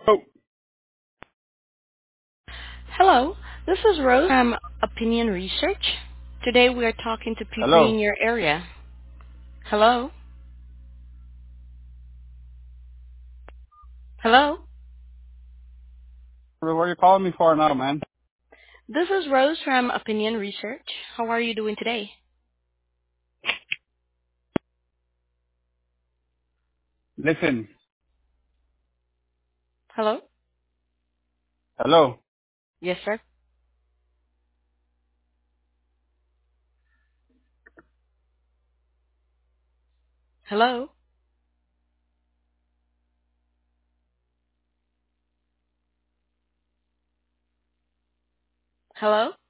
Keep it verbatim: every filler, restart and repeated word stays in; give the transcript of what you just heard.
Oh, Hello, this is Rose from Opinion Research. Today we are talking to people hello. in your area. Hello? Hello? What are you calling me for now, man? This is Rose from Opinion Research. How are you doing today? Listen. Hello? Hello. Yes, sir. Hello? Hello?